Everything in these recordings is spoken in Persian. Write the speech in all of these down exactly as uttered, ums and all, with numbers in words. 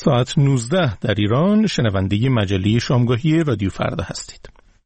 ساعت نوزده در ایران شنونده مجله شامگاهی رادیو فردا هستید.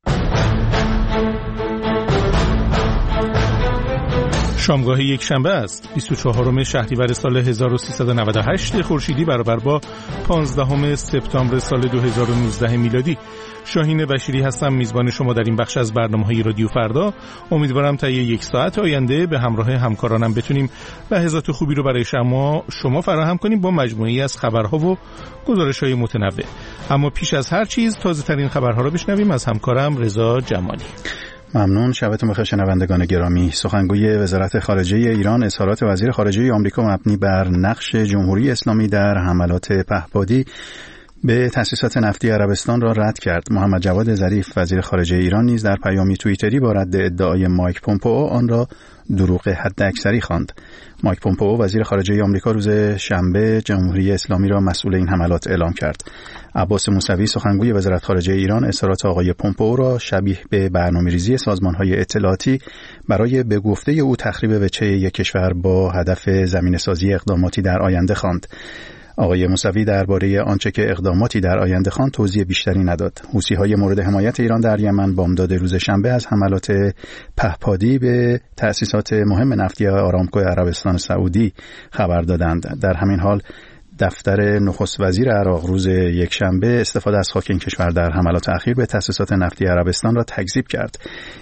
شامگاه یک شنبه است. بیست و چهارم شهریور سال هزار و سیصد و نود و هشت خورشیدی برابر با پانزدهم سپتامبر سال دو هزار و نوزده میلادی. شاهین بشیری هستم، میزبان شما در این بخش از برنامه‌های رادیو فردا. امیدوارم تا یک ساعت آینده به همراه همکارانم بتونیم لحظات خوبی رو برای شما شما فراهم کنیم با مجموعه‌ای از خبرها و گزارش‌های متنوع. اما پیش از هر چیز تازه‌ترین خبرها رو بشنویم از همکارم رضا جمالی. ممنون. شبتون بخیر شنوندگان گرامی. سخنگوی وزارت خارجه ایران اظهارات وزیر خارجه آمریکا مبنی بر نقش جمهوری اسلامی در حملات پهپادی به تأسیسات نفتی عربستان را رد کرد. محمد جواد ظریف وزیر خارجه ایران نیز در پیامی توییتری با رد ادعای مایک پومپئو آن را دروغ حداکثری خواند. مایک پومپئو وزیر خارجه آمریکا روز شنبه جمهوری اسلامی را مسئول این حملات اعلام کرد. عباس موسوی سخنگوی وزارت خارجه ایران اظهارات آقای پومپئو را شبیه به برنامه‌ریزی سازمان‌های اطلاعاتی برای به گفته او تخریب وجهه یک کشور با هدف زمینه‌سازی اقداماتی در آینده خواند. آقای موسوی درباره آنچه که اقداماتی در آینده خواند توضیح بیشتری نداد. حوثی‌های مورد حمایت ایران در یمن بامداد روز شنبه از حملات پهپادی به تأسیسات مهم نفتی آرامکو عربستان سعودی خبر دادند. در همین حال دفتر نخست وزیر عراق روز یکشنبه استفاده از خاک این کشور در حملات اخیر به تأسیسات نفتی عربستان را تکذیب کرد.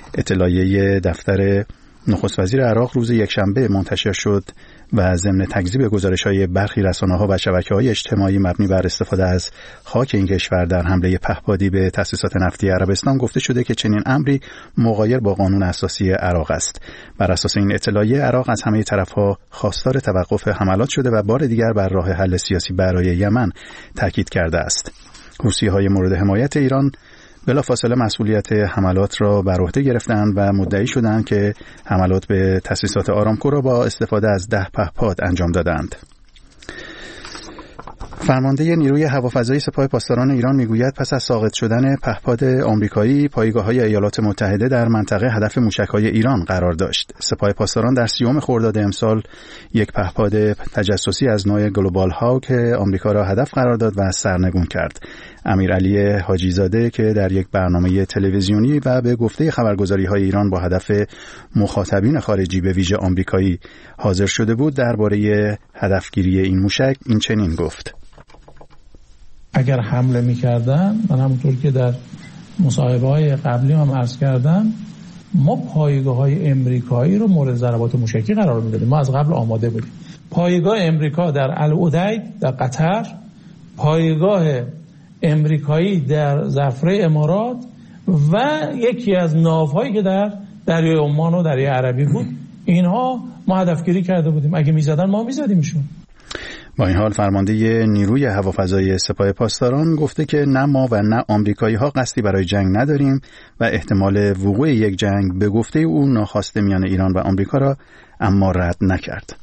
اطلاعیه دفتر نخست وزیر عراق روز یکشنبه منتشر شد و ضمن تکذیب گزارش‌های برخی رسانه‌ها و شبکه‌های اجتماعی مبنی بر استفاده از خاک این کشور در حمله پهپادی به تأسیسات نفتی عربستان گفته شده که چنین امری مغایر با قانون اساسی عراق است. بر اساس این اطلاعیه عراق از همه طرف‌ها خواستار توقف حملات شده و بار دیگر بر راه حل سیاسی برای یمن تاکید کرده است. حوثی‌های مورد حمایت ایران بلافاصله مسئولیت حملات را بر عهده گرفتند و مدعی شدند که حملات به تأسیسات آرامکو را با استفاده از ده پهپاد انجام دادند. فرمانده نیروی هوافضایی سپاه پاسداران ایران میگوید پس از ساقط شدن پهپاد آمریکایی پایگاه‌های ایالات متحده در منطقه هدف موشک‌های ایران قرار داشت. سپاه پاسداران در سیوم خرداد امسال یک پهپاد تجسسی از نوع گلوبال هاوک آمریکا را هدف قرار داد و سرنگون کرد. امیرعلی حاجی زاده که در یک برنامه تلویزیونی و به گفته خبرگزاری‌های ایران با هدف مخاطبین خارجی به ویژه آمریکایی حاضر شده بود درباره هدفگیری این موشک این چنین گفت: اگر حمله می‌کردن، من همونطور که در مصاحبه‌های قبلی هم عرض کردم، ما پایگاه‌های امریکایی رو مورد ضربات موشکی قرار می‌دادیم. ما از قبل آماده بودیم. پایگاه امریکا در العدید در قطر، پایگاه امریکایی در ظفره امارات و یکی از ناوهایی که در دریای عمان و دریای عربی بود، اینها ما هدفگیری کرده بودیم. اگه می‌زدن ما می‌زدیمشون. با این حال فرمانده نیروی هوافضایی سپاه پاسداران گفته که نه ما و نه آمریکایی‌ها قصدی برای جنگ نداریم و احتمال وقوع یک جنگ به گفته او ناخواسته میان ایران و آمریکا را اما رد نکرد.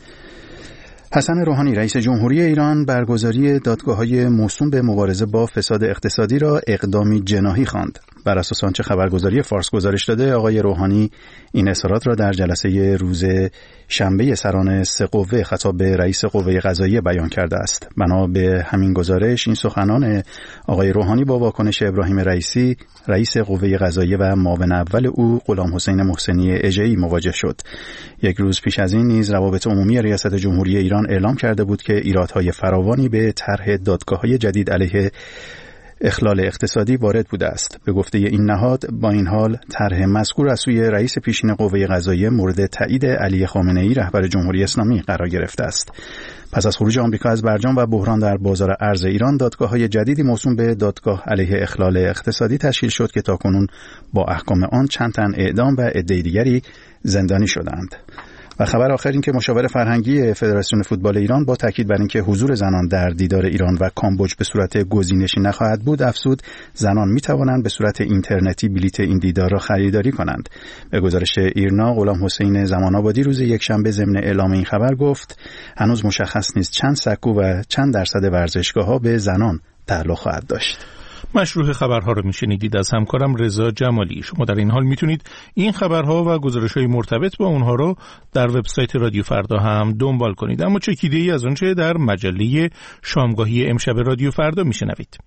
حسن روحانی رئیس جمهوری ایران برگزاری دادگاه‌های موسوم به مبارزه با فساد اقتصادی را اقدامی جناحی خواند. بر اساس آنچه خبرگزاری فارس گزارش داده، آقای روحانی این اظهارات را در جلسه روز شنبه سران سه قوه خطاب به رئیس قوه قضاییه بیان کرده است. بنا به همین گزارش این سخنان آقای روحانی با واکنش ابراهیم رئیسی رئیس قوه قضاییه و معاون اول او غلام حسین محسنی اژه‌ای مواجه شد. یک روز پیش از این نیز روابط عمومی ریاست جمهوری ایران اعلام کرده بود که ایرادهای فراوانی به طرح دادگاه‌های جدید علیه اخلال اقتصادی وارد بوده است. به گفته این نهاد با این حال طرح مذکور از سوی رئیس پیشین قوه قضاییه مورد تایید علی خامنه‌ای رهبر جمهوری اسلامی قرار گرفته است. پس از خروج آمریکا از برجام و بحران در بازار ارز ایران، دادگاه‌های جدیدی موسوم به دادگاه علیه اخلال اقتصادی تشکیل شد که تاکنون با احکام آن چند تن اعدام و عده دیگری زندانی شدند. و خبر آخر این که مشاور فرهنگی فدراسیون فوتبال ایران با تاکید بر اینکه حضور زنان در دیدار ایران و کامبوج به صورت گزینشی نخواهد بود، افزود زنان می توانند به صورت اینترنتی بلیت این دیدار را خریداری کنند. به گزارش ایرنا، غلام حسین زمان‌آبادی روز یکشنبه ضمن اعلام این خبر گفت هنوز مشخص نیست چند سکو و چند درصد ورزشگاه‌ها به زنان تعلق خواهد داشت. مشروع خبرها رو میشنیدید از همکارم رضا جمالی. شما در این حال میتونید این خبرها و گزارش‌های مرتبط با اونها رو در وبسایت رادیو فردا هم دنبال کنید. اما چکیده‌ای از آنچه در مجله شامگاهی امشب رادیو فردا میشنوید.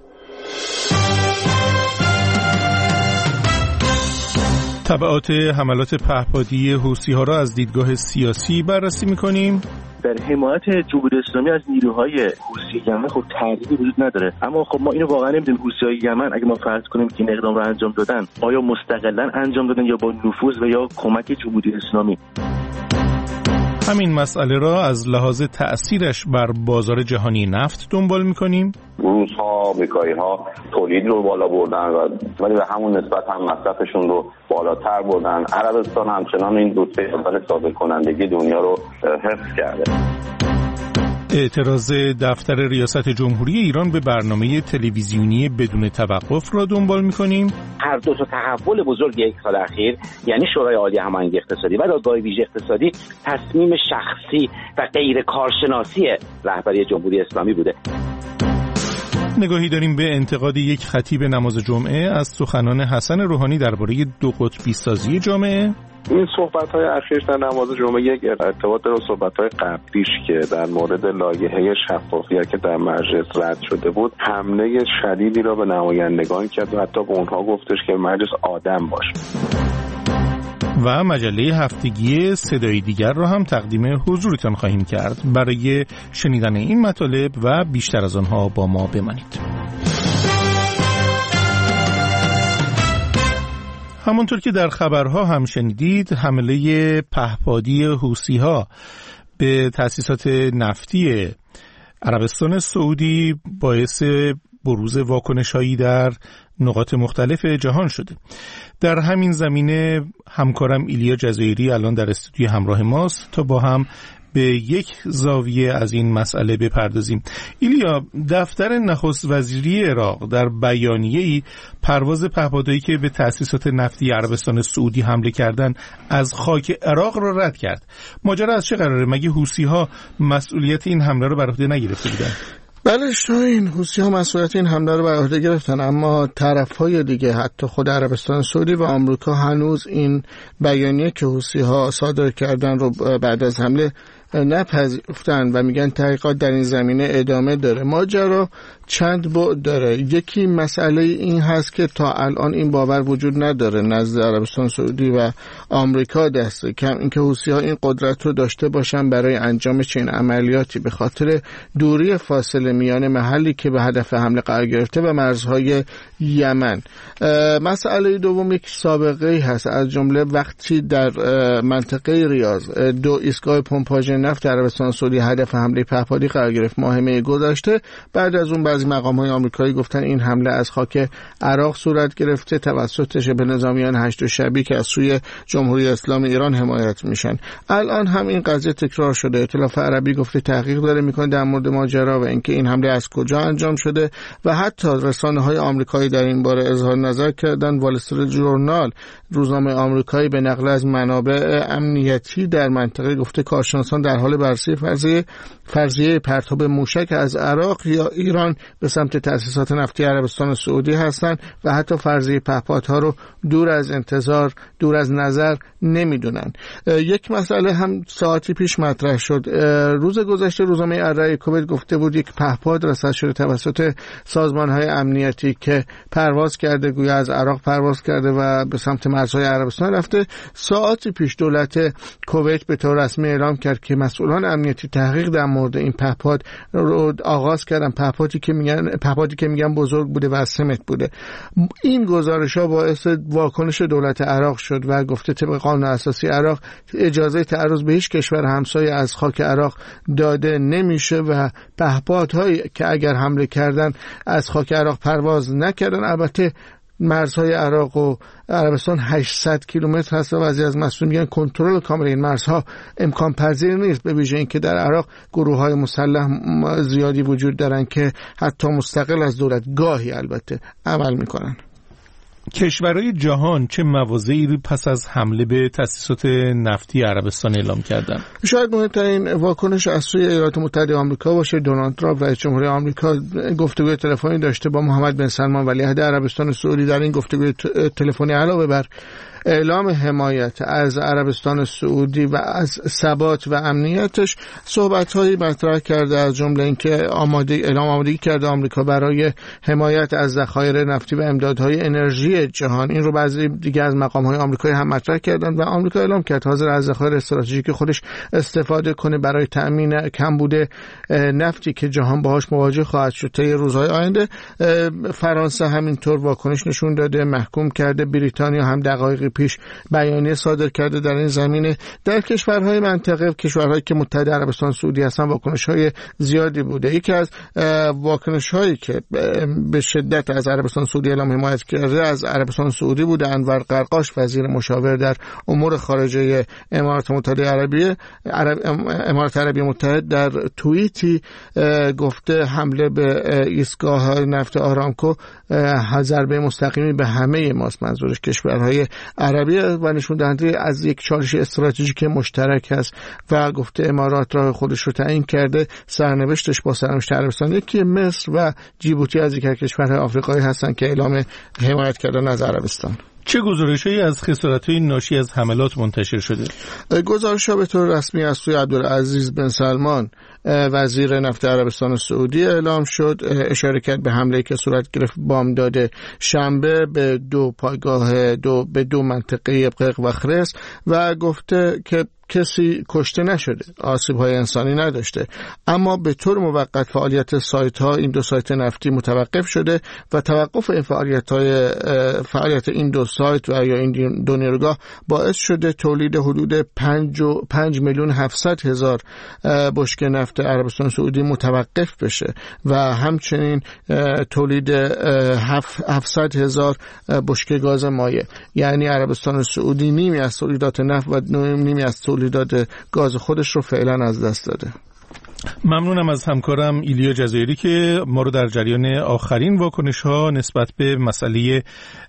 تبعات حملات پهپادی حوثی‌ها را از دیدگاه سیاسی بررسی می‌کنیم. در حمایت جمهوری اسلامی از نیروهای حوثی یمن خب تردیدی وجود نداره، اما خب ما اینو واقعا نمی‌دونیم حوثی‌های یمن اگه ما فرض کنیم که این اقدام رو انجام دادن آیا مستقلاً انجام دادن یا با نفوذ و یا کمک جمهوری اسلامی. همین مسئله را از لحاظ تأثیرش بر بازار جهانی نفت دنبال می‌کنیم. روس‌ها، آمریکایی‌ها تولید رو بالا بردن ولی به همون نسبت هم مصرفشون رو بالاتر بردن. عربستان همچنان این رتبه اول صادر کنندگی دنیا رو حفظ کرده. اعتراض دفتر ریاست جمهوری ایران به برنامه تلویزیونی بدون توقف را دنبال می‌کنیم. هر دو تا تحول بزرگ یک سال اخیر، یعنی شورای عالی هماهنگی اقتصادی و دادگاه ویژه اقتصادی، تصمیم شخصی و غیر کارشناسی رهبری جمهوری اسلامی بوده. نگاهی داریم به انتقاد یک خطیب نماز جمعه از سخنان حسن روحانی درباره دو قطبی سازی جامعه. این صحبت‌های اخیرش در نماز جمعه یک ارتباط داره با صحبت‌های قبلیش که در مورد لایحه شفافیت که در مجلس رد شده بود حمله شدیدی را به نمایندگان کرد و حتی به اونها گفتش که مجلس آدم باشه. و مجله هفتگی صدای دیگر را هم تقدیم حضورتان خواهیم کرد. برای شنیدن این مطالب و بیشتر از آنها با ما بمانید. همونطور که در خبرها هم شنیدید، حمله پهپادی حوثی‌ها به تأسیسات نفتی عربستان سعودی باعث بروز واکنش‌هایی در نقاط مختلف جهان شده. در همین زمینه همکارم ایلیا جزایری الان در استودیو همراه ماست تا با هم به یک زاویه از این مسئله بپردازیم. ایلیا، دفتر نخست وزیری عراق در بیانیه‌ای پرواز پهپادهایی که به تأسیسات نفتی عربستان سعودی حمله کردند از خاک عراق را رد کرد. ماجرا از چه قراره؟ مگه حوثی‌ها مسئولیت این حمله رو بر عهده نگرفته بودند؟ بله شاین، حوثی‌ها مسئولیت این حمله رو بر عهده گرفتن، اما طرف‌های دیگه حتی خود عربستان سعودی و آمریکا هنوز این بیانیه که حوثی‌ها صادر کردن رو بعد از حمله نپذیرفتن و میگن تحقیقات در این زمینه ادامه داره. ماجرا چند بعد داره. یکی مسئله این هست که تا الان این باور وجود نداره نزد عربستان سعودی و آمریکا دست کم اینکه حوثی‌ها این قدرت رو داشته باشن برای انجام چنین عملیاتی به خاطر دوری فاصله میان محلی که به هدف حمله قرار گرفته و مرزهای یمن. مسئله دوم یک سابقه هست، از جمله وقتی در منطقه ریاض دو ایستگاه پمپاژ نفت عربستان سعودی هدف حمله پهپادی قرار گرفت ماه می گذشته. بعد از اون بعضی مقام‌های آمریکایی گفتن این حمله از خاک عراق صورت گرفته توسط شبه نظامیان هشت شبی که از سوی جمهوری اسلامی ایران حمایت میشن. الان هم این قضیه تکرار شده. ائتلاف عربی گفته تحقیق داره میکنه در مورد ماجرا و اینکه این حمله از کجا انجام شده و حتی رسانه‌های آمریکایی در این باره اظهار نظر کردن. وال استریت ژورنال، روزنامه آمریکایی، به نقل از منابع امنیتی در منطقه گفته کارشناسان در حال بررسی فرضیه فرضیه پرتاب موشک از عراق یا ایران به سمت تأسیسات نفتی عربستان سعودی هستند و حتی فرضیه پهپادها رو دور از انتظار، دور از نظر نمیدونن. یک مسئله هم ساعتی پیش مطرح شد. روز گذشته روزنامه الرأی کویت گفته بود یک پهپاد رصد شده توسط سازمان‌های امنیتی که پرواز کرده، گویا از عراق پرواز کرده و به سمت مرزهای عربستان رفته. ساعتی پیش دولت کویت به طور رسمی اعلام کرد که مسئولان امنیتی تحقیق در مورد این پهپاد رو آغاز کردن. پهپادی که میگن پهپادی که میگن بزرگ بوده و از سمت بوده. این گزارش‌ها باعث واکنش دولت عراق شد و گفته طبق قانون اساسی عراق اجازه تعرض به هیچ کشور همسایه از خاک عراق داده نمیشه و پهپادهایی که اگر حمله کردن از خاک عراق پرواز نکردن. البته مرزهای عراق و عربستان هشتصد کیلومتر هست و بعضی از مسئولین میگن کنترل کامل این مرزها امکان پذیر نیست، به ویژه اینکه در عراق گروه‌های مسلح زیادی وجود دارن که حتی مستقل از دولت گاهی البته عمل میکنن. کشورهای جهان چه مواضعی پس از حمله به تأسیسات نفتی عربستان اعلام کردند؟ شاید مهمترین واکنش از سوی ایالات متحده آمریکا باشه. دونالد ترامپ رئیس جمهوری آمریکا گفتگوی تلفنی داشته با محمد بن سلمان ولیعهد عربستان سعودی. در این گفتگوی تلفنی علاوه بر اعلام حمایت از عربستان سعودی و از ثبات و امنیتش صحبت‌هایی مطرح کرده، از جمله اینکه آماده اعلام آمادگی کرده آمریکا برای حمایت از ذخایر نفتی و امدادهای انرژی جهان. این رو بعضی دیگه از مقام‌های آمریکایی هم مطرح کردند و آمریکا اعلام کرد حاضر از ذخایر استراتژیک خودش استفاده کنه برای تأمین کمبود نفتی که جهان باهاش مواجه خواهد شد طی روزهای آینده. فرانسه همینطور واکنش نشون داده، محکوم کرده. بریتانیا هم دقایق پیش بیانیه صادر کرده در این زمینه. در کشورهای منطقه، کشورهایی که متحد عربستان سعودی هستن، واکنش‌های زیادی بوده. یکی از واکنش‌هایی که به شدت از عربستان سعودی اعلام حمایت کرده از عربستان سعودی بوده. انور قرقاش وزیر مشاور در امور خارجه امارات متحده عربیه عرب امارات عربی متحد در توییتی گفته حمله به ایستگاه نفت آرامکو ضربه مستقیمی به همه ماست، منظورش کشورهای عربی، و نشون دهنده از یک چالش استراتژیک مشترک است و گفته امارات راه خودش رو تعیین کرده. سرنوشتش با سرنوشت عربستان یکی. مصر و جیبوتی از یک کشورهای آفریقایی هستند که اعلام حمایت کردن از عربستان. چه گزارش‌هایی از خسارت‌های ناشی از حملات منتشر شده؟ گزارش‌ها به طور رسمی از سوی عبدالعزیز بن سلمان وزیر نفت عربستان سعودی اعلام شد. اشاره کرد به حمله‌ای که صورت گرفت بامداد شنبه به دو پایگاه دو به دو منطقه قق و خرس و گفته که کسی کشته نشده، آسیب‌های انسانی نداشته، اما به طور موقت فعالیت سایت‌ها این دو سایت نفتی متوقف شده و توقف این فعالیت‌های فعالیت این دو سایت و یا این دو نیروگاه باعث شده تولید حدود پنج میلیون هفتصد هزار بشکه نفت عربستان سعودی متوقف بشه و همچنین تولید هفتصد هزار بشکه گاز مایع. یعنی عربستان سعودی نیمی از تولیدات نفت و نیمی از تولیدات گاز خودش رو فعلا از دست داده. ممنونم از همکارم ایلیا جزایری که ما رو در جریان آخرین واکنش‌ها نسبت به مسئله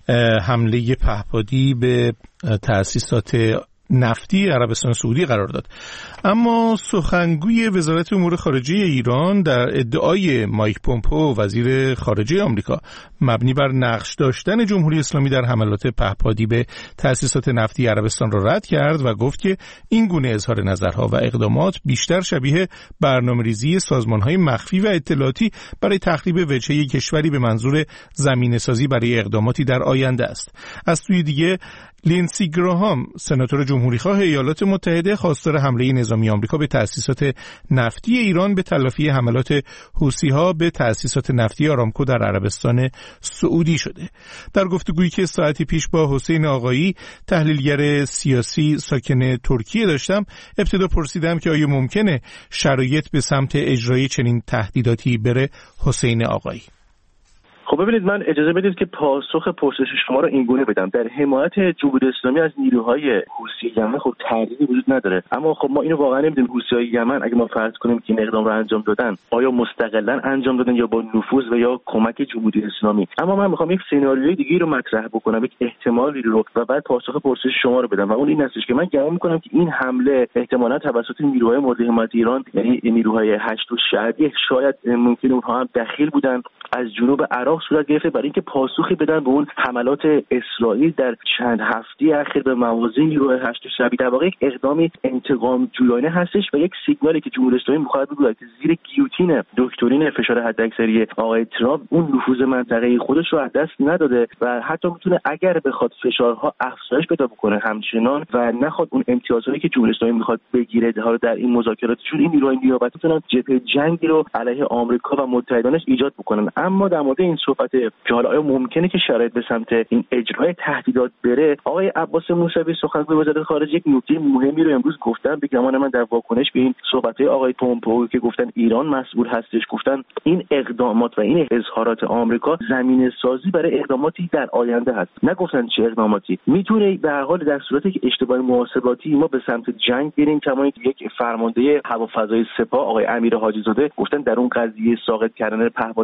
حمله پهپادی به تأسیسات نفتی عربستان سعودی قرار داد. اما سخنگوی وزارت امور خارجه ایران در ادعای مایک پومپئو وزیر خارجه آمریکا مبنی بر نقش داشتن جمهوری اسلامی در حملات پهپادی به تأسیسات نفتی عربستان را رد کرد و گفت که این گونه اظهار نظرها و اقدامات بیشتر شبیه برنامه‌ریزی سازمان‌های مخفی و اطلاعاتی برای تخریب وجهه کشوری به منظور زمینه‌سازی برای اقداماتی در آینده است. از سوی دیگه لینسی گراهام سناتور جمهوریخواه ایالات متحده خواستار حمله نظامی آمریکا به تأسیسات نفتی ایران به تلافی حملات حوثی‌ها به تأسیسات نفتی آرامکو در عربستان سعودی شده. در گفتگویی که ساعتی پیش با حسین آقایی تحلیلگر سیاسی ساکن ترکیه داشتم، ابتدا پرسیدم که آیا ممکنه شرایط به سمت اجرای چنین تهدیداتی بره. حسین آقایی: خب ببینید، من اجازه بدید که پاسخ پرسش شما رو اینگونه بدم. در حمایت جمهوری اسلامی از نیروهای حوثی یمن خب تردیدی وجود نداره، اما خب ما اینو واقعا نمیدونیم حوثی‌های یمن اگه ما فرض کنیم که این اقدام رو انجام دادن، آیا مستقلا انجام دادن یا با نفوذ و یا کمک جمهوری اسلامی. اما من میخوام یک سناریوی دیگه رو مطرح بکنم، یک احتمالی رو، و بعد پاسخ پرسش شما رو بدم، و اون این هستش که من گمان میکنم که این حمله احتمالاً توسط نیروهای مورد حمایت ایران، یعنی نیروهای هشت و شهریه، شاید ممکنه اونها هم دخیل بودن، از جنوب عراق صورت گرفته برای اینکه پاسخی بدن به اون حملات اسرائیل در چند هفته اخیر به مواضع نیروهای هشت شبیه. در واقع یک اقدامی انتقام جویانه هستش و یک سیگنالی که جمهوری اسلامی می‌خواد بگه که زیر گیوتین دکترین فشار حداکثری آقای ترامپ اون نفوذ منطقه‌ای خودش رو از دست نداده و حتی میتونه اگر بخواد فشارها افزایش پیدا بکنه همچنان و نخواد اون امتیازاتی که جمهوری اسلامی می‌خواد بگیره حالا در این مذاکراتشون، این نیروهای نیابتی میتونن جبهه جنگی رو علیه آمریکا و متحدانش ایجاد بکنن. اما در مورد این صحبت که حالا آیا ممکنه که شرایط به سمت این اجرای تهدیدات بره، آقای عباس موسوی سخنگوی وزارت خارجه یک نکته مهمی رو امروز گفتن به گمان من در واکنش به این صحبت‌های آقای پومپئو که گفتن ایران مسئول هستش. گفتن این اقدامات و این اظهارات آمریکا زمینه‌سازی برای اقداماتی در آینده هست، نگفتن چه اقداماتی. میتونه به هر حال در صورتی که اشتباه محاسباتی ما به سمت جنگ بریم، کما یک فرمانده هوافضای سپاه آقای امیر حاجی زاده گفتن در اون قضیه ساقط کردن پهپاد تجسس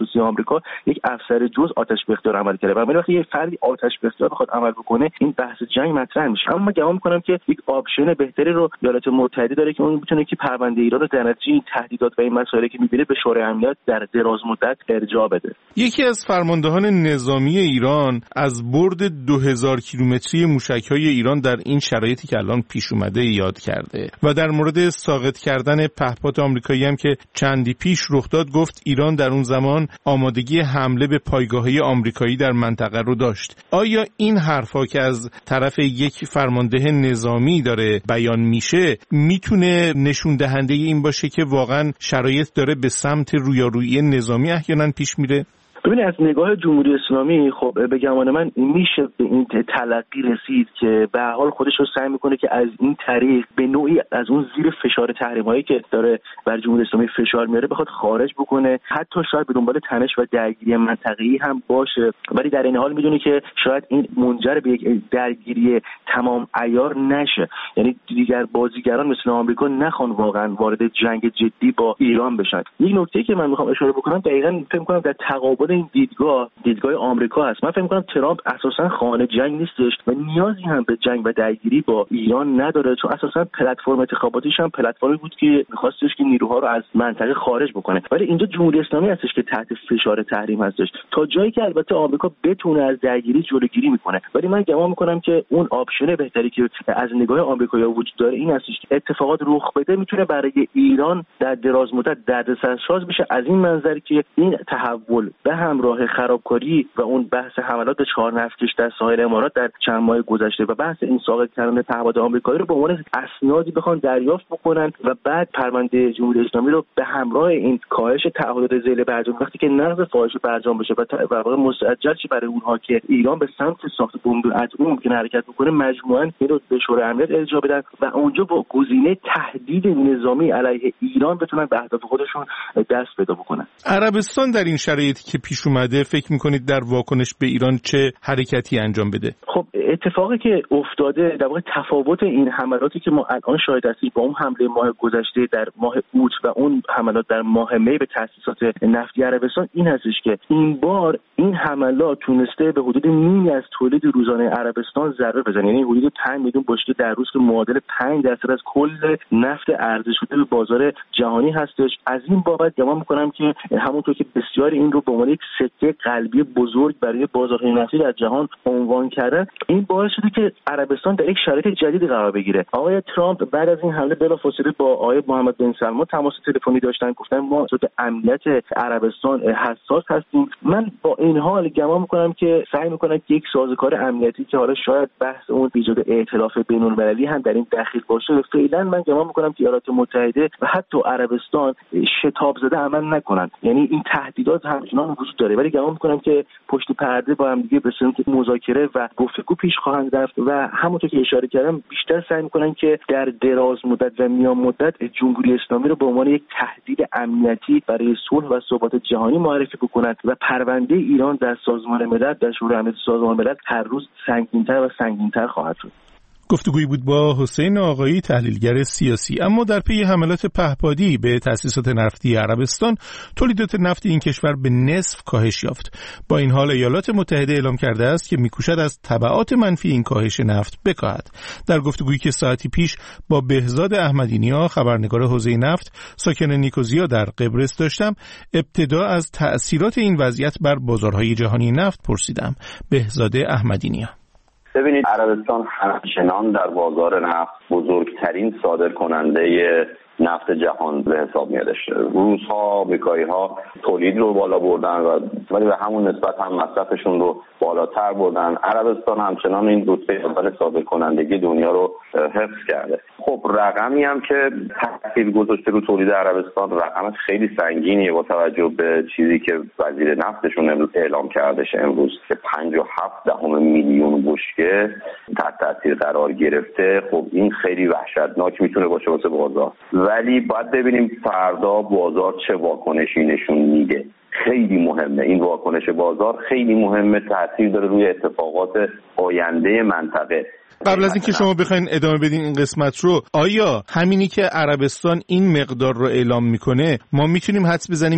جاسوسی آمریکا یک افسر جز آتش به اختیار عمل کرده و وقتی یک فردی آتش به اختیار بخواد عمل بکنه این بحث جنگ مطرح میشه. اما من گمان می‌کنم که یک آپشن بهتری رو ایالات متحده داره که اون میتونه که پرونده ایران رو در نتیجه این تهدیدات و این مسائلی که می‌بینه به شورای امنیت در دراز مدت ارجاع بده. یکی از فرماندهان نظامی ایران از برد دو هزار کیلومتری موشک‌های ایران در این شرایطی که الان پیش اومده یاد کرده و در مورد ساقط کردن پهپاد آمریکایی هم که چندی پیش رخ داد گفت ایران در اون زمان آمادگی حمله به پایگاه‌های آمریکایی در منطقه رو داشت. آیا این حرفا که از طرف یک فرمانده نظامی داره بیان میشه میتونه نشون دهنده این باشه که واقعا شرایط داره به سمت رویارویی نظامی احیانا پیش میره؟ ببینید از نگاه جمهوری اسلامی خب به گمان من میشه به این تلقی رسید که به هر حال خودش رو سعی میکنه که از این طریق به نوعی از اون زیر فشار تحریم‌هایی که داره بر جمهوری اسلامی فشار میاره بخواد خارج بکنه، حتی شاید به دنبال تنش و درگیری منطقه‌ای هم باشه، ولی در این حال میدونه که شاید این منجر به یک درگیری تمام عیار نشه. یعنی دیگر بازیگران مثل آمریکا نخوان واقعا وارد جنگ جدی با ایران بشن. یک نکته که من میخوام اشاره بکنم دقیقاً فکر می‌کنم در تقابل این دیدگاه دیدگاه آمریکا هست. من فکر می‌کنم ترامپ اساساً خانه جنگ نیستش و نیازی هم به جنگ و درگیری با ایران نداره، چون اساساً پلتفرم انتخاباتیش هم پلتفرمی بود که می‌خواستش که نیروها رو از منطقه خارج بکنه. ولی اینجا جمهوری اسلامی هستش که تحت فشار تحریم هستش تا جایی که البته آمریکا بتونه از درگیری جلوگیری میکنه. ولی من گمان می‌کنم که اون آپشن بهتری که از نگاه آمریکایی‌ها وجود داره این هستش که اتفاقات رخ بده میتونه برای ایران در دراز مدت دردسرساز بشه، از این منظر که این تحول به همراه خرابکاری و اون بحث حملات چهار نفتکش در ساحل امارات در چند ماه گذشته و بحث این ساقط کردن پهپاد آمریکایی رو به عنوان اسنادی بخوان دریافت بکنن و بعد پرونده جمهوری اسلامی رو به همراه این کاهش تعهدات ذیل برجام وقتی که نقض فاحش برجام بشه و در واقع مستعجل شه برای اونها که ایران به سمت ساخت بمب اتمی ممکن حرکت بکنه، مجموعاً این رو به شورای امنیت ارجاع بدن و اونجا با گزینه تهدید نظامی علیه ایران بتونن به اهداف خودشون دست پیدا بکنن. عربستان در این شرایطی که پیش اومده فکر میکنید در واکنش به ایران چه حرکتی انجام بده؟ خب اتفاقی که افتاده در واقع تفاوت این حملاتی که ما الان شاهد هستیم با اون حمله ماه گذشته در ماه اوت و اون حملات در ماه می به تأسیسات نفتی عربستان این هستش که این بار این حملات تونسته به حدود نیمی از تولید روزانه عربستان ضربه بزنه، یعنی حدود پنج میلیون بشکه در روز که معادل پنج درصد از کل نفت عرضه شده به بازار جهانی هستش. از این بابت گمان می‌کنم که همونطور که بسیار این رو به عنوان یک سکه قلبی بزرگ برای بازارهای نفتی در جهان عنوان کردن، این باعث شده که عربستان در یک شرایط جدیدی قرار بگیره. آقای ترامپ بعد از این حمله بلافاصله با آقای محمد بن سلمان تماس تلفنی داشتن، گفتن ما صورت امنیت عربستان حساس هستیم. من با این حال گمان می‌کنم که سعی می‌کنن که یک سازوکار امنیتی که حالا شاید بحث اون ایجاد ائتلاف بین‌المللی هم در این دخیل باشه، فعلا من گمان می‌کنم که ایالات متحده و حتی عربستان شتاب زده عمل نکنن. یعنی این تهدیدات همچنان وجود داره، ولی گمان می‌کنم که پشت پرده با هم دیگه به سمت مذاکره و گفتگو پیش خواهند رفت و همونطور که اشاره کردم بیشتر سعی می‌کنن که در دراز مدت و میان مدت جمهوری اسلامی رو به عنوان یک تهدید امنیتی برای صلح و ثبات جهانی معرفی بکنند و پرونده ایران در سازمان ملل در شورای امنیت سازمان ملل هر روز سنگین‌تر و سنگین‌تر خواهد شد. گفتگویی بود با حسین آقایی، تحلیلگر سیاسی. اما در پی حملات پهپادی به تأسیسات نفتی عربستان، تولیدات نفت این کشور به نصف کاهش یافت. با این حال ایالات متحده اعلام کرده است که می‌کوشد از تبعات منفی این کاهش نفت بکاهد. در گفتگویی که ساعتی پیش با بهزاد احمدی‌نیا، خبرنگار حوزه نفت ساکن نیکوزیا در قبرس داشتم، ابتدا از تأثیرات این وضعیت بر بازارهای جهانی نفت پرسیدم. بهزاد احمدی‌نیا: ببینید، عربستان همچنان در بازار نفت بزرگترین صادرکننده نفت جهان به حساب میادش. روس‌ها، آمریکایی‌ها تولید رو بالا بردن و ولی به همون نسبت هم مصرفشون رو بالاتر بردن. عربستان همچنان این رتبه اول صادرکنندگی دنیا رو حفظ کرده. خب رقمی هم که تاثیر گذاشته رو تولید عربستان رقم خیلی سنگینیه با توجه به چیزی که وزیر نفتشون اعلام کردش امروز که پنجاه و هفت دهم میلیون بشکه تحت تاثیر قرار گرفته. خب این خیلی وحشتناک میتونه باشه واسه بازار، ولی باید ببینیم فردا بازار چه واکنشی نشون میده. خیلی مهمه این واکنش بازار، خیلی مهمه، تاثیر داره روی اتفاقات آینده منطقه. قبل از اینکه شما بخواید ادامه بدین این قسمت رو، آیا همینی که عربستان این مقدار رو اعلام میکنه ما میتونیم حدس بزنیم که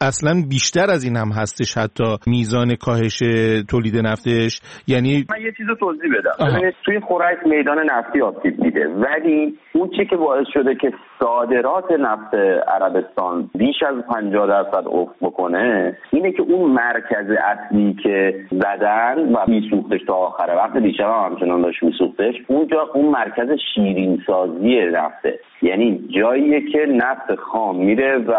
اصلا بیشتر از این هم هستش، حتی میزان کاهش تولید نفتش. یعنی من یه چیزو توضیح بدم. ببینید توی خوراک میدان نفتی آسیب دیده، ولی اون چیزی که باعث شده که صادرات نفت عربستان بیش از پنجاه درصد افت بکنه اینه که اون مرکز اصلی که زدن و میسوختش تا آخر وقت، دیشب هم همچنان داشت میسوختش، اونجا اون مرکز شیرین سازی نفته، یعنی جاییه که نفت خام میره و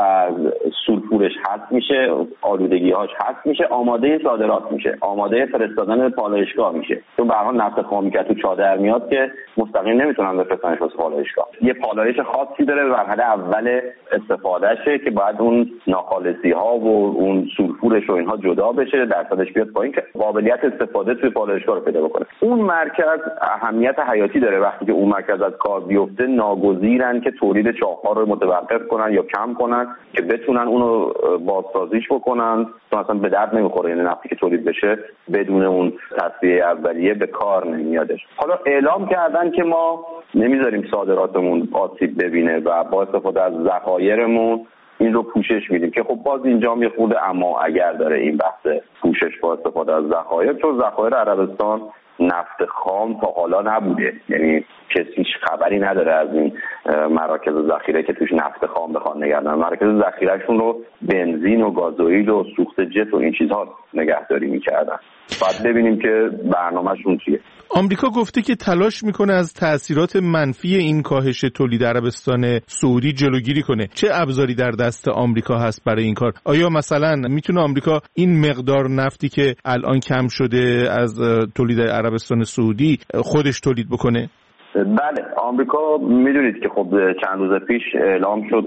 سولفورش حذف میشه، آلودگی‌هاش حذف میشه، آماده صادرات میشه، آماده فرستادن پالایشگاه میشه. چون به هر حال نفت خامی که تو چادر میاد که مستقیم نمیتونن بفرستنش واسه پالایشگاه. یه پالایش خاصی داره و مرحله اول استفادهشه که بعد اون ناخالصی‌ها و اون سولفورش و اینها جدا بشه، درصدش بیاد پایین که قابلیت استفاده توی پالایشگاه رو پیدا بکنه. اون مرکز اهمیت حیاتی داره. وقتی که اون مرکز از کار بیفته ناگزیرن که تولید چاه‌ها رو متوقف کنن یا کم کنن که بتونن اونو بازسازیش بکنن، چون اصلا به درد نمیخوره. یعنی نفتی که تولید بشه بدون اون تصفیه اولیه به کار نمیادش. حالا اعلام کردن که ما نمیذاریم صادراتمون آسیب ببینه و با استفاده از ذخایرمون این رو پوشش میدیم، که خب باز اینجا یه خورده اما اگر داره این بحث پوشش با استفاده از ذخایر، چون ذخایر عربستان نفت خام تا حالا نبوده، یعنی کسی خبری نداره از این مراکز ذخیره که توش نفت خام بخوان نگه دارن. مراکز ذخیرهشون رو بنزین و گازوئیل و سوخت جت و این چیزها نگهداری میکردن. بعد ببینیم که برنامه‌شون چیه. آمریکا گفته که تلاش میکنه از تأثیرات منفی این کاهش تولید عربستان سعودی جلوگیری کنه. چه ابزاری در دست آمریکا هست برای این کار؟ آیا مثلا میتونه آمریکا این مقدار نفتی که الان کم شده از تولید عربستان سعودی خودش تولید بکنه؟ بله، آمریکا میدونید که خب چند روز پیش اعلام شد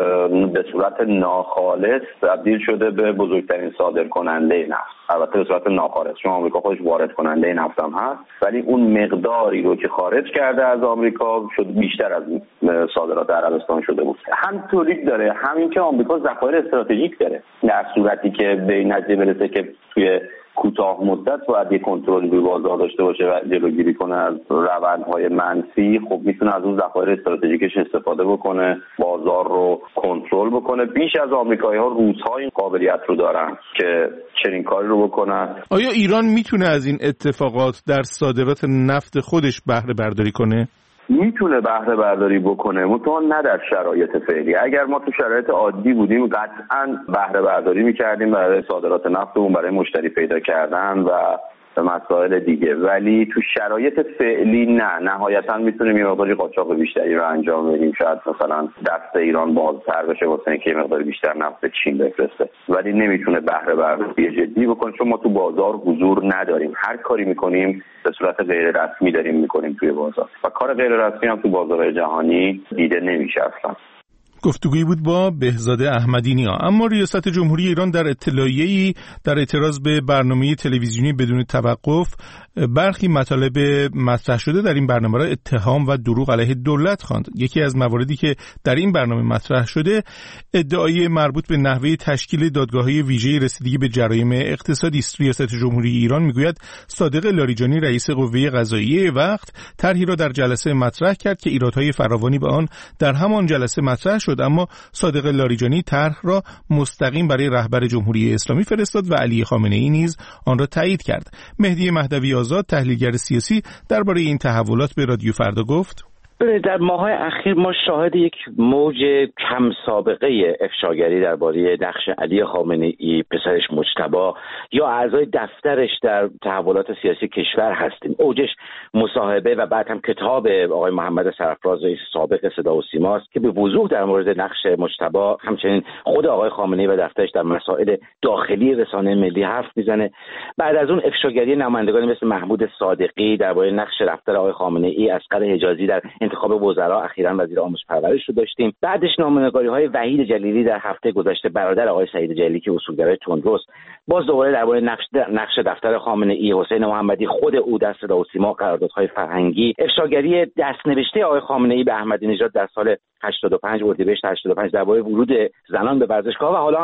به صورت ناخالص تبدیل شده به بزرگترین صادرکننده نفت. البته به صورت ناخالص، چون آمریکا خودش وارد کننده نفت هم هست، ولی اون مقداری رو که خارج کرده از آمریکا شد بیشتر از صادرات عربستان شده بود. هم تولید داره، همین که آمریکا ذخایر استراتژیک داره. در صورتی که به این نتیجه برسه که توی کوتاه مدت باید یک کنترل روی بازار داشته باشه و جلوگیری کنه از روندهای منفی، خب میتونه از اون ذخایر استراتژیکش استفاده بکنه، بازار رو کنترل بکنه. بیش از آمریکایی‌ها روس‌ها این قابلیت رو دارن که چنین کاری رو بکنن. آیا ایران میتونه از این اتفاقات در صادرات نفت خودش بهره برداری کنه؟ میتونه بهره برداری بکنه، منتها نه در شرایط فعلی. اگر ما تو شرایط عادی بودیم قطعاً بهره برداری میکردیم برای صادرات نفتمون، برای مشتری پیدا کردن و مسائل دیگه، ولی تو شرایط فعلی نه. نهایتاً میتونیم یه مقداری قاچاق بیشتری رو انجام بدیم، شاید مثلا دست ایران بازتر بشه واسه اینکه یه مقدار بیشتر نفت چین بفرسته، ولی نمیتونه بهره برداری جدی بکنه، چون ما تو بازار حضور نداریم. هر کاری میکنیم به صورت غیر رسمی داریم میکنیم توی بازار و کار غیر رسمی هم تو بازارهای جهانی دیده نمیشه اصلا. گفتگویی بود با بهزاده احمدی‌نیا. اما ریاست جمهوری ایران در اطلاعیه‌ای در اعتراض به برنامه تلویزیونی بدون توقف برخی مطالب مطرح شده در این برنامه را اتهام و دروغ علیه دولت خواند. یکی از مواردی که در این برنامه مطرح شده ادعای مربوط به نحوه تشکیل دادگاه‌های ویژه رسیدگی به جرایم اقتصادی است. ریاست جمهوری ایران میگوید صادق لاریجانی رئیس قوه قضاییه وقت طرحی را در جلسه مطرح کرد که ایرادهای فراوانی به آن در همان جلسه مطرح شد، اما صادق لاریجانی طرح را مستقیم برای رهبر جمهوری اسلامی فرستاد و علی خامنه‌ای نیز آن را تایید کرد. مهدی مهدوی آزاد تحلیلگر سیاسی درباره این تحولات به رادیو فردا گفت: در ماه‌های اخیر ما شاهد یک موج کم سابقه افشاگری درباره نقش علی خامنه‌ای، پسرش مجتبی یا اعضای دفترش در تحولات سیاسی کشور هستیم. اوجش مصاحبه و بعد هم کتاب آقای محمد سرفراز رئیس سابق صدا و سیما است که به وضوح در مورد نقش مجتبی، همچنین خود آقای خامنه‌ای و دفترش در مسائل داخلی رسانه ملی حرف میزنه. بعد از اون افشاگری نمایندگانی مثل محمود صادقی درباره نقش دفتر آقای خامنه‌ای، اصغر حجازی در انتخاب وزرا، اخیراً وزیر آموزش پرورش رو داشتیم. بعدش نامنگاری‌های وحید جلیلی در هفته گذشته، برادر آقای سعید جلیلی که اصولگرای تندروست. باز دوباره درباره نقش نقش دفتر خامنه‌ای، حسین محمدی خود او در صدا و سیما، قراردادهای فرهنگی، افشاگری دست‌نوشته آقای خامنه‌ای به احمدی نژاد در سال هشتاد و پنج اردیبهشت هشتاد و پنج درباره ورود زنان به ورزشگاه و حالا هم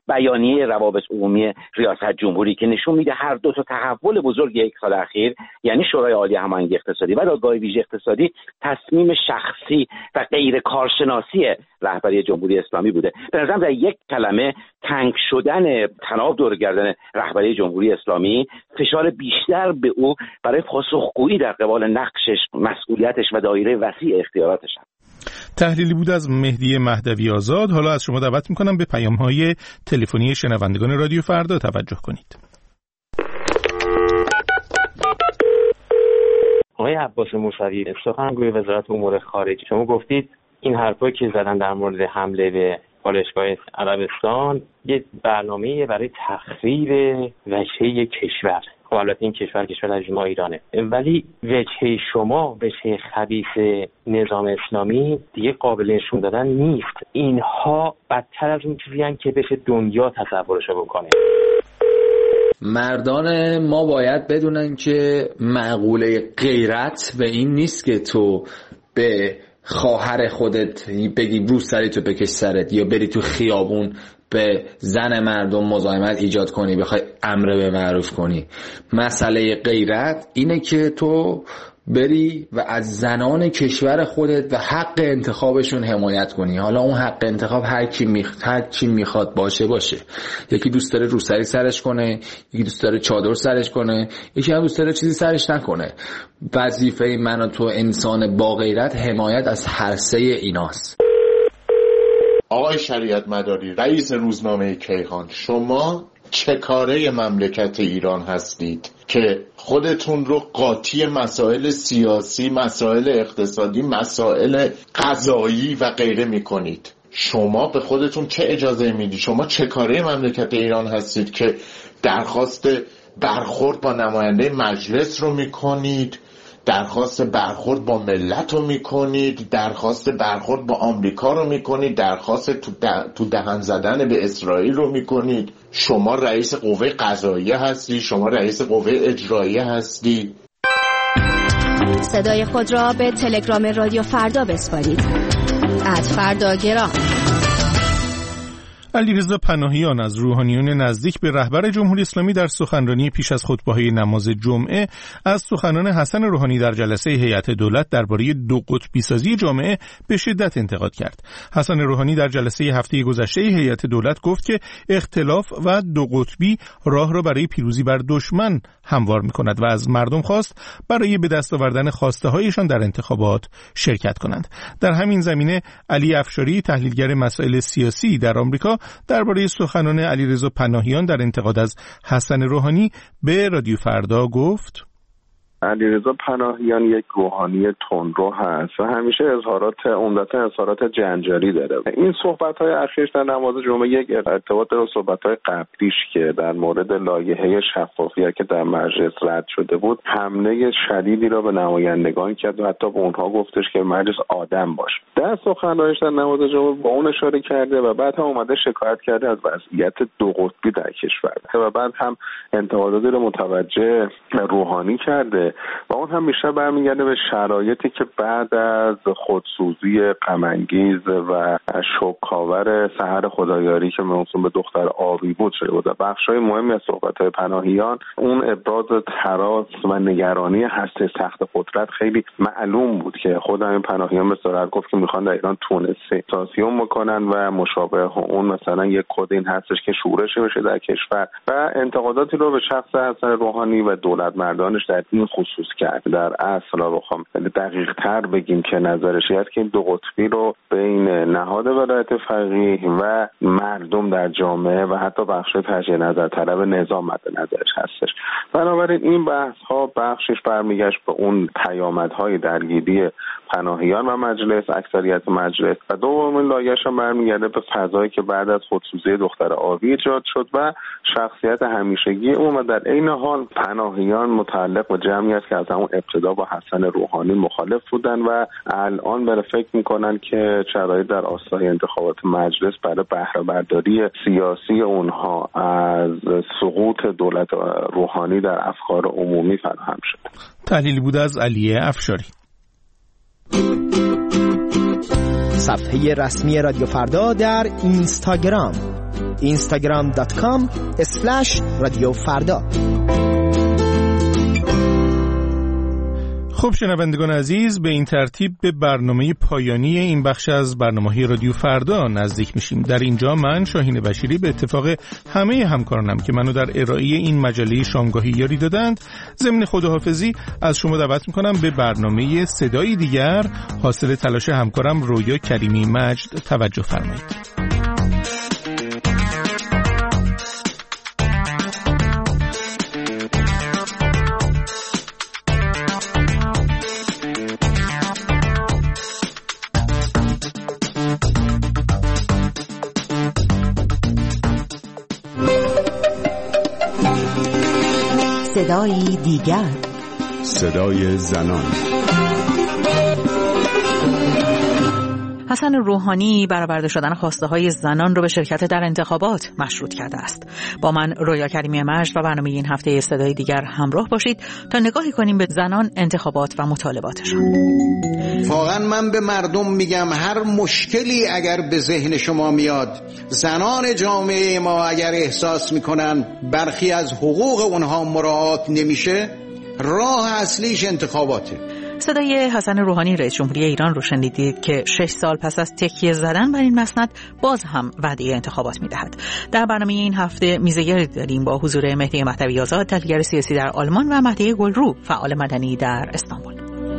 بیانیه روابط عمومی ریاست جمهوری که نشون میده هر دو تا تحول بزرگ یک سال اخیر، یعنی شورای عالی هماهنگی اقتصادی و دادگاه ویژه اقتصادی، تصمیم شخصی و غیر کارشناسی رهبری جمهوری اسلامی بوده. به نظرم در یک کلمه تنگ شدن طناب دور گردن رهبری جمهوری اسلامی فشار بیشتر به او برای پاسخگویی در قبال نقشش، مسئولیتش و دایره وسیع اختیاراتش. تحلیلی بود از مهدی مهدوی آزاد. حالا از شما دعوت میکنم به پیام‌های تلفنی شنوندگان رادیو فردا توجه کنید. آقای عباس موسوی، سخنگوی وزارت امور خارجه، شما گفتید این حرفایی که زدن در مورد حمله به بالشگاه عربستان یه برنامه‌ای برای تخریب وجهه کشور. خب البته این کشور کشور رژیم ایرانه، ولی وجهه شما، وجهه خبیث نظام اسلامی دیگه قابل نشون دادن نیست. اینها بدتر از اون چیزی هستند که بشه دنیا تصورشو بکنه. مردان ما باید بدونن که معقوله غیرت به این نیست که تو به خواهر خودت بگی رو سری تو بکش سرت، یا بری تو خیابون به زن مردم مزاحمت ایجاد کنی، بخوای امر به معروف کنی. مسئله غیرت اینه که تو بری و از زنان کشور خودت و حق انتخابشون حمایت کنی. حالا اون حق انتخاب هر کی میخ... هر چی میخواد باشه باشه. یکی دوست داره روسری سرش کنه، یکی دوست داره چادر سرش کنه، یکی هم دوست داره چیزی سرش نکنه. وظیفه من و تو انسان با غیرت حمایت از هر سه ایناست. آقای شریعت مداری، رئیس روزنامه کیهان، شما چه کاره مملکت ایران هستید که خودتون رو قاطی مسائل سیاسی، مسائل اقتصادی، مسائل قضایی و غیره میکنید؟ شما به خودتون چه اجازه میدید؟ شما چه کاره مملکت ایران هستید که درخواست برخورد با نماینده مجلس رو میکنید، درخواست برخورد با ملت رو میکنید، درخواست برخورد با آمریکا رو میکنید، درخواست تو, ده، تو دهن زدن به اسرائیل رو میکنید؟ شما رئیس قوه قضاییه هستی، شما رئیس قوه اجراییه هستی. صدای خود را به تلگرام رادیو فردا بسپارید. ات فردا گرام. علیرضا پناهیان از روحانیون نزدیک به رهبر جمهوری اسلامی در سخنرانی پیش از خطبه‌های نماز جمعه از سخنان حسن روحانی در جلسه هیئت دولت درباره دو قطبی سازی جامعه به شدت انتقاد کرد. حسن روحانی در جلسه هفته گذشته هیئت دولت گفت که اختلاف و دو قطبی راه را برای پیروزی بر دشمن هموار می‌کند و از مردم خواست برای به دست آوردن خواسته‌هایشان در انتخابات شرکت کنند. در همین زمینه علی افشاری، تحلیلگر مسائل سیاسی در آمریکا، درباره سخنان علیرضا پناهیان در انتقاد از حسن روحانی به رادیو فردا گفت: علیرضا پناهیان یک روحانی تندرو هست و همیشه اظهارات عمدتا اظهارات جنجالی داره. این صحبت‌های اخیرش در نماز جمعه یک ارتباط داره صحبت‌های قبلیش که در مورد لایحه شفافیت که در مجلس رد شده بود حمله شدیدی را به نمایندگان کرد و حتی به اونها گفتش که مجلس آدم باش. در سخنرانیش در نماز جمعه با اون اشاره کرده و بعد هم اومده شکایت کرده از وضعیت دو قطبی در کشور و بعد هم انتقاداتی را متوجه روحانی کرده و اون هم بیشتر برمیگرده به شرایطی که بعد از خودسوزی غم‌انگیز و شوک‌آور سحر خدایاری که موسوم به دختر آبی بود شده بود. بخش‌های مهمی از صحبت‌های پناهیان اون ابراز تراس و نگرانی هسته سخت قدرت خیلی معلوم بود که خود همین پناهیان به صراحت گفت که میخوان در ایران تونسی تاسیون بکنن و مشابه اون مثلا یک کد این هستش که شورش بشه در کشور و انتقاداتی رو به شخص حسن روحانی و دولت مردانش در این خصوص کرد. در اصل رو بخوام دقیق تر بگیم که نظرش هست که این دو قطبی رو بین نهاد ولایت فقیه و مردم در جامعه و حتی بخش تجدید نظر طلب نظام مد نظرش هستش. بنابراین این بحث ها بخشش برمیگشت به اون پیامدهای درگیری پناهیان و مجلس، اکثریت مجلس، و دومین لایه‌اش هم برمیگرده به فضایی که بعد از خودسوزی دختر آبی ایجاد شد و شخصیت همیشگی اون و در عین حال پناهیان متعلق به جمعی است که از همون ابتدا با حسن روحانی مخالف بودن و الان برای فکر میکنن که شرایط در آستانه انتخابات مجلس برای بهره برداری سیاسی اونها از سقوط دولت روحانی در افکار عمومی فراهم شد. تحلیلی بود از علی افشاری. صفحه رسمی رادیو فردا در اینستاگرام اینستاگرام دات کام اسلش رادیو فردا. خب شنوندگان عزیز، به این ترتیب به برنامه پایانی این بخش از برنامه‌های رادیو فردا نزدیک میشیم. در اینجا من شاهین بشیری به اتفاق همه همکارانم که منو در ارائه این مجله شامگاهی یاری دادند، ضمن خداحافظی از شما دعوت میکنم به برنامه صدای دیگر حاصل تلاش همکارم رویا کریمی مجد توجه فرمایید. صدای دیگر، صدای زنان. حسن روحانی برآورده شدن خواسته های زنان رو به شرکت در انتخابات مشروط کرده است. با من رویا کریمی مجد و برنامه این هفته صدای دیگر همراه باشید تا نگاهی کنیم به زنان، انتخابات و مطالباتشان. واقعا من به مردم میگم هر مشکلی اگر به ذهن شما میاد، زنان جامعه ما اگر احساس میکنن برخی از حقوق اونها مراعات نمیشه، راه اصلیش انتخاباته. صدای حسن روحانی رئیس جمهوری ایران رو شنیدید که شش سال پس از تکیه زدن بر این مسند باز هم وعده انتخابات میدهد. در برنامه این هفته میزگری داریم با حضور مهدی مهدوی آزاد، تحلیلگر سیاسی در آلمان، و مهدی گلرو، فعال مدنی در استانبول.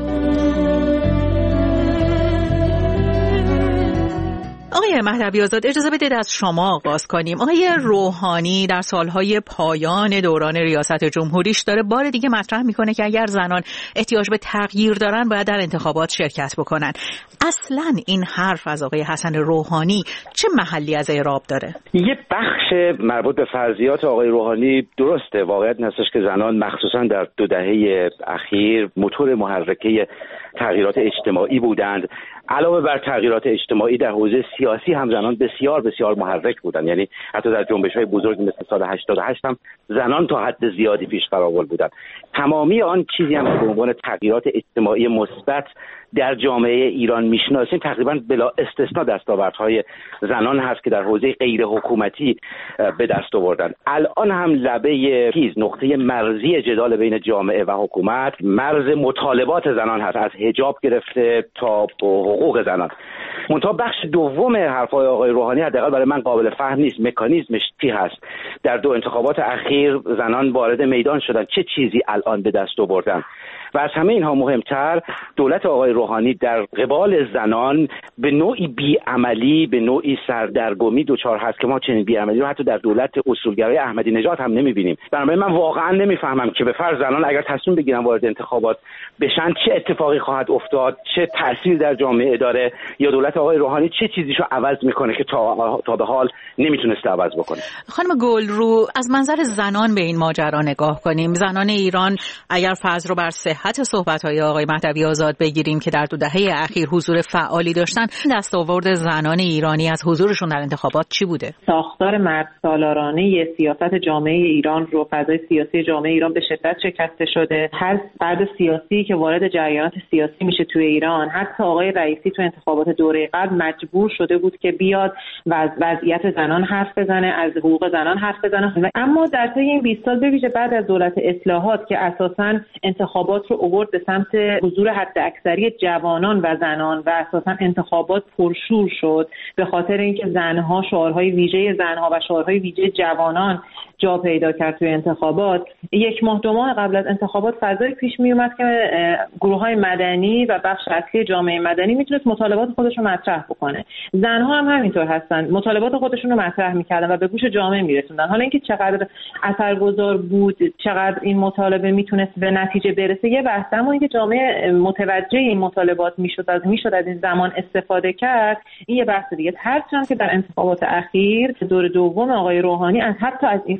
آقای مهدوی آزاد، اجازه بدید از شما آغاز کنیم. آقای روحانی در سالهای پایان دوران ریاست جمهوریش داره بار دیگه مطرح میکنه که اگر زنان احتیاج به تغییر دارن باید در انتخابات شرکت بکنن. اصلا این حرف از آقای حسن روحانی چه محلی از اعراب داره؟ یه بخش مربوط به فرضیات آقای روحانی درسته. واقعیت این هستش که زنان مخصوصا در دو دهه اخیر موتور محرکه تغییرات اجتماعی بودند. علاوه بر تغییرات اجتماعی در حوزه سیاسی هم زنان بسیار بسیار محرک بودند. یعنی حتی در جنبش‌های بزرگ مثل سال هشتاد و هشت هم زنان تا حد زیادی پیش قرار بودند. تمامی آن چیزی هم که به عنوان تغییرات اجتماعی مثبت در جامعه ایران میشناسیم تقریبا بلا استثنا دستاوردهای زنان هست که در حوزه غیر حکومتی به دست آوردن. الان هم لبه تیز، نقطه مرزی جدال بین جامعه و حکومت، مرز مطالبات زنان هست، از حجاب گرفته تا حقوق زنان. منتها بخش دوم حرفای آقای روحانی حداقل برای من قابل فهم نیست. مکانیزمش چی هست؟ در دو انتخابات اخیر زنان وارد میدان شدن، چه چیزی الان به دست آوردن؟ و از همه اینها مهمتر، دولت آقای روحانی در قبال زنان به نوعی بیعملی، به نوعی سردرگمی دوچار هست که ما چنین بیعملی رو حتی در دولت اصولگرای احمدی نژاد هم نمیبینیم. بنابراین من واقعا نمیفهمم که به فرض زنان اگر تصمیم بگیرن وارد انتخابات بشن چه اتفاقی خواهد افتاد، چه تأثیر در جامعه داره، یا دولت آقای روحانی چه چیزیشو عوض میکنه که تا تا به حال نمیتونسته عوض بکنه. خانم گلرو، از منظر زنان به این ماجرا نگاه کنیم. زنان ایران اگر فرض رو بر صحت صحبت‌های آقای مهدوی آزاد بگیریم که در دو دهه اخیر حضور فعالی داشتن، دستاورد زنان ایرانی از حضورشون در انتخابات چی بوده؟ ساختار مردسالارانه سیاست جامعه ایران رو، فضای سیاسی جامعه ایران به شدت شکسته شده. هر فرد سیاسی که وارد جریانات سیاسی میشه توی ایران، حتی آقای رئیسی تو انتخابات دوره قبل مجبور شده بود که بیاد و از وضعیت زنان حرف بزنه، از حقوق زنان حرف بزنه. اما در طی این بیست سال به ویژه بعد از دولت اصلاحات که اساساً انتخابات رو آورد به سمت حضور حداکثری جوانان و زنان و اساساً انتخابات پرشور شد به خاطر اینکه زنها، شعارهای ویژه زنها و شعارهای ویژه جوانان جا پیدا کرد توی انتخابات. یک ماه دو ماه قبل از انتخابات فضای پیش می اومد که گروه‌های مدنی و بخش اصلی جامعه مدنی میتونست مطالبات خودشون رو مطرح بکنه. زنها هم همینطور هستن، مطالبات خودشون رو مطرح میکردن و به گوش جامعه میرسوندن. حالا اینکه چقدر اثرگذار بود، چقدر این مطالبه میتونست به نتیجه برسه یه بحث، اما اینکه جامعه متوجه این مطالبات میشد از میشد از این زمان استفاده کرد، این یه بحث دیگه. هرچند که در انتخابات اخیر دور دوم آقای روحانی از حتی از این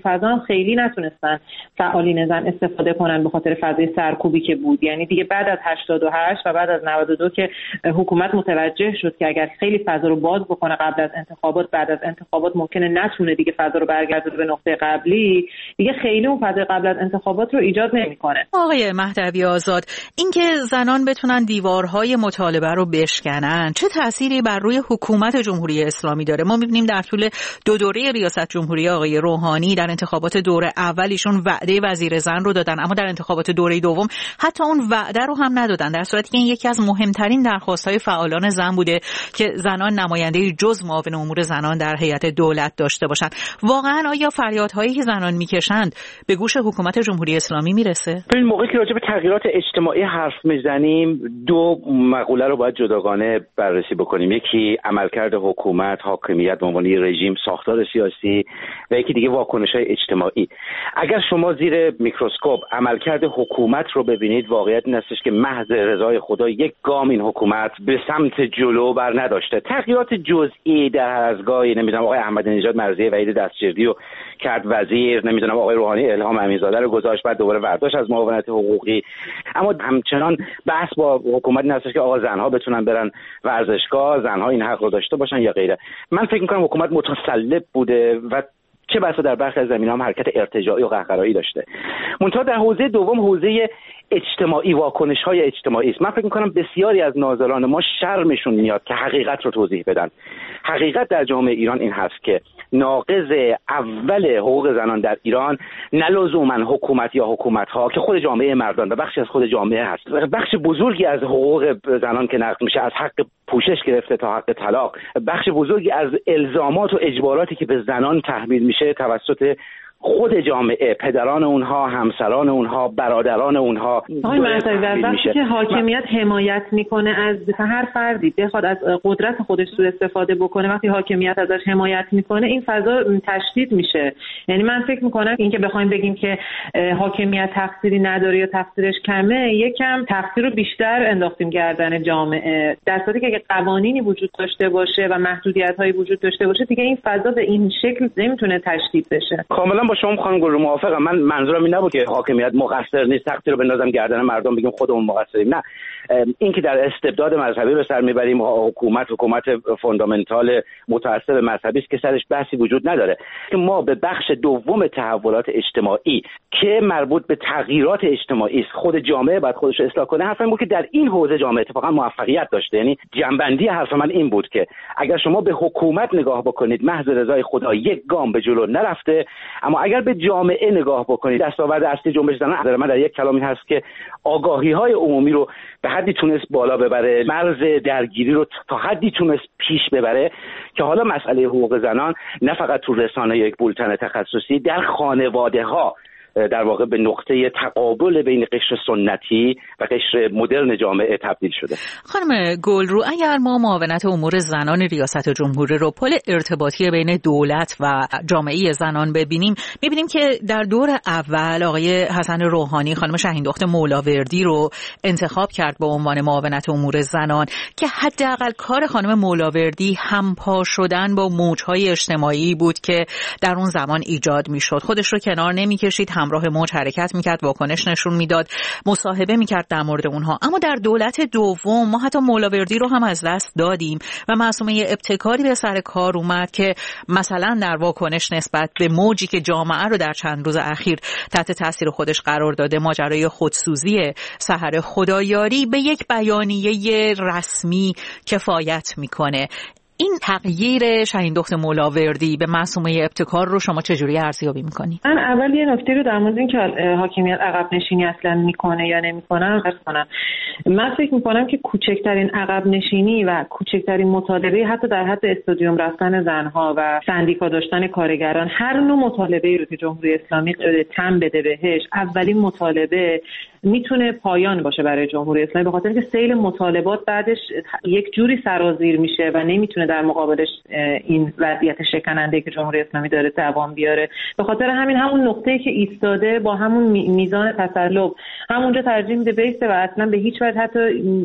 فضا هم خیلی نتونستن فعالین زن استفاده کنن به خاطر فضای سرکوبی که بود. یعنی دیگه بعد از هشتاد و هشت و بعد از نود و دو که حکومت متوجه شد که اگر خیلی فضا رو باز بکنه قبل از انتخابات، بعد از انتخابات ممکنه نتونه دیگه فضا رو برگردونه به نقطه قبلی، دیگه خیلی اون فضای قبل از انتخابات رو ایجاد نمیکنه. آقای مهدوی آزاد، اینکه زنان بتونن دیوارهای مطالبه رو بشکنن چه تأثیری بر روی حکومت جمهوری اسلامی داره؟ ما می‌بینیم در طول دو دوره ریاست جمهوری آقای روحانی در انتخابات دوره اولیشون وعده وزیر زن رو دادن، اما در انتخابات دوره دوم حتی اون وعده رو هم ندادن، در صورتی که این یکی از مهمترین درخواست‌های فعالان زن بوده که زنان نماینده جز معاون امور زنان در هیئت دولت داشته باشند. واقعا آیا فریادهایی که زنان میکشند به گوش حکومت جمهوری اسلامی میرسه؟ این موقعی که راجع به تغییرات اجتماعی حرف میزنیم دو مقوله رو باید جداگانه بررسی بکنیم. یکی عملکرد حکومت، حاکمیت به عنوان رژیم، ساختار سیاسی، و یکی دیگه واکنش‌های اجتماعی. اگر شما زیر میکروسکوپ عملکرد حکومت رو ببینید، واقعیت این هستش که محض رضای خدا یک گام این حکومت به سمت جلو بر نداشته. تغییرات جزئی در هر از گاهی، نمیدونم آقای احمدی نژاد مرضیه وحید دستجردی رو کرد وزیر، نمیدونم آقای روحانی الهام امینزاده رو گذاشت، بعد دوباره برداشت از معاونت حقوقی، اما همچنان بحث با حکومت این هستش که آقا زنها بتونن برن ورزشگاه، زنها این حق رو داشته باشن یا غیره. من فکر می‌کنم حکومت متسلب بوده و چه بسا در برخی از زمینه‌ها هم حرکت ارتجاعی و قهقرایی داشته. منتها در حوزه دوم، حوزه اجتماعی، واکنش‌های اجتماعی است. من فکر می‌کنم بسیاری از ناظران ما شرمشون میاد که حقیقت رو توضیح بدن. حقیقت در جامعه ایران این هست که ناقض اول حقوق زنان در ایران نه لزوما حکومت یا حکومت‌ها که خود جامعه مردان و بخشی از خود جامعه هست. بخش بزرگی از حقوق زنان که نقض میشه، از حق پوشش گرفته تا حق طلاق، بخش بزرگی از الزامات و اجباراتی که به زنان تحمیل میشه توسط خود جامعه، پدران اونها، همسران اونها، برادران اونها. آقای مهدوی، در وقتی که حاکمیت من... حمایت میکنه از هر فردی بخواد از قدرت خودش سوء استفاده بکنه، وقتی حاکمیت ازش حمایت میکنه این فضا تشدید میشه. یعنی من فکر میکنم اینکه بخوایم بگیم که حاکمیت تقصیری نداره یا تقصیرش کمه، یکم تقصیر رو بیشتر انداختیم گردن جامعه. در صورتی که اگه قوانینی وجود داشته باشه و محدودیت‌هایی وجود داشته باشه، دیگه این فضا به این شکل نمیتونه تشدید بشه. کاملا با شما خانم گل موافقم. من منظورم این نبود که حاکمیت مقصر نیست، تقصیر رو بندازم گردن مردم بگیم خودمون مقصریم. نه، این که در استبداد مذهبی به سر میبریم، حکومت حکومت فاندامنتال متعصب مذهبی است که سرش بحثی وجود نداره. که ما به بخش دوم تحولات اجتماعی که مربوط به تغییرات اجتماعی است، خود جامعه باید خودش رو اصلاح کنه. حرفم بود که در این حوزه جامعه اتفاقا موفقیت داشته. یعنی جنبندی حرف من این بود که اگر شما به حکومت نگاه بکنید، محض رضای خدا یک گام به جلو نرفته، اما اگر به جامعه نگاه بکنید، دستاورد اصلی جنبش زنان نظر من در یک کلامی هست که آگاهی‌های عمومی رو به حدی تونست بالا ببره، مرز درگیری رو تا حدی تونست پیش ببره که حالا مسئله حقوق زنان نه فقط تو رسانه یک بولتن تخصصی، در خانواده‌ها در واقع به نقطه تقابل بین قشر سنتی و قشر مدرن جامعه تبدیل شده. خانم گلرو، اگر ما معاونت امور زنان ریاست جمهوری رو پل ارتباطی بین دولت و جامعه زنان ببینیم، می‌بینیم که در دور اول آقای حسن روحانی خانم شهیندخت مولاوردی رو انتخاب کرد به عنوان معاونت امور زنان که حداقل کار خانم مولاوردی همپا شدن با موج‌های اجتماعی بود که در اون زمان ایجاد می‌شد. خودش رو کنار نمی‌کشید، همراه موج حرکت میکرد، واکنش نشون میداد، مصاحبه میکرد در مورد اونها. اما در دولت دوم ما حتی مولاوردی رو هم از دست دادیم و معصومه ابتکاری به سر کار اومد که مثلا در واکنش نسبت به موجی که جامعه رو در چند روز اخیر تحت تاثیر خودش قرار داده، ماجرای خودسوزی سحر خدایاری، به یک بیانیه رسمی کفایت میکنه. این تغییر شهیندخت مولاوردی به معصومه ابتکار رو شما چجوری ارزیابی می‌کنی؟ من اول یه نکته رو در مورد اینکه حاکمیت عقب نشینی اصلا میکنه یا نمیکنه عرض کنم. من فکر میکنم که کوچکترین عقب نشینی و کوچکترین مطالبه، حتی در حد استادیوم رفتن زنها و سندیکا داشتن کارگران، هر نوع مطالبه‌ای رو که جمهوری اسلامی تم بده بهش، اولین مطالبه میتونه پایان باشه برای جمهوری اسلامی، به خاطر که سیل مطالبات بعدش یک جوری سرازیر میشه و نمیتونه در مقابلش این وضعیت شکننده که جمهوری اسلامی داره دوام بیاره. به خاطر همین همون نقطه‌ای که ایستاده با همون میزان تسلب همونجا ترجیح میده بیسته و اصلا به هیچ وجه حتی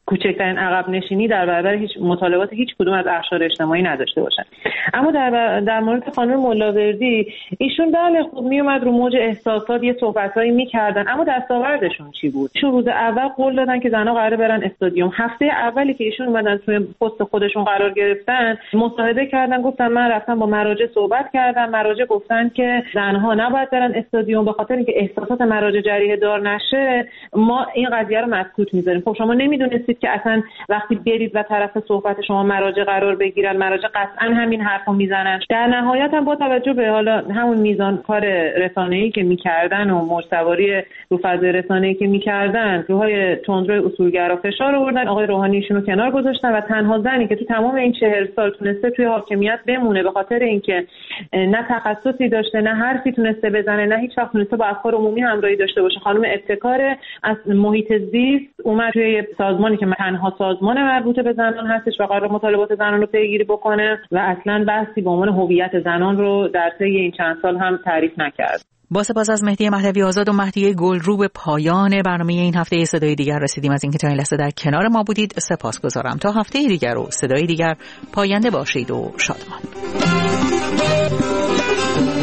کوچکترین عقب نشینی در برابر هیچ مطالبات هیچ کدوم از اقشار اجتماعی نداشته باشن. اما در در مورد خانم ملاوردی، ایشون بله خوب می اومد رو موج احساسات یه صحبتایی میکردن، اما دستاوردشون چی بود؟ ایشون روز اول قول دادن که زنا قراره برن استادیوم. هفته اولی که ایشون اومدن توی پست خودشون قرار گرفتن، مصاحبه کردن، گفتن من رفتم با مراجع صحبت کردم، مراجع گفتن که زنها نباید برن استادیوم به خاطر اینکه احساسات مراجع جریحه دار نشه، ما این قضیه رو مسکوت می‌ذاریم. خب شما نمیدونستید که اصلا وقتی برید و طرف صحبت شما مراجع قرار بگیرن، مراجع قطعا همین حرفو میزنن. در نهایت هم با توجه به حالا همون میزان کار رسانه‌ای که میکردن و موج‌سواری رو فضای رسانه‌ای که میکردن، روهای تندروی اصولگرا فشار آوردن، آقای روحانی ایشون رو کنار گذاشتن و تنها زنی که تو تمام این چهل سال تونسته توی حاکمیت بمونه به خاطر اینکه نه تخصصی داشته، نه حرفی تونسته بزنه، نه هیچ وقت تونسته با افکار عمومی همراهی داشته باشه، خانم ابتکار از محیط زیست اومد توی سازمانی که تنها سازمان مربوط به زنان هستش و قرار مطالبات زنان رو پیگیری بکنه و اصلا بحثی به عنوان هویت زنان رو در طی این چند سال هم تعریف نکرد. با سپاس از مهدی مهدوی آزاد و مهدی گلرو به پایان برنامه این هفته صدای دیگر رسیدیم. از اینکه تا این لحظه در کنار ما بودید سپاسگزارم. تا هفته دیگر و صدای دیگر پاینده باشید و شادمان.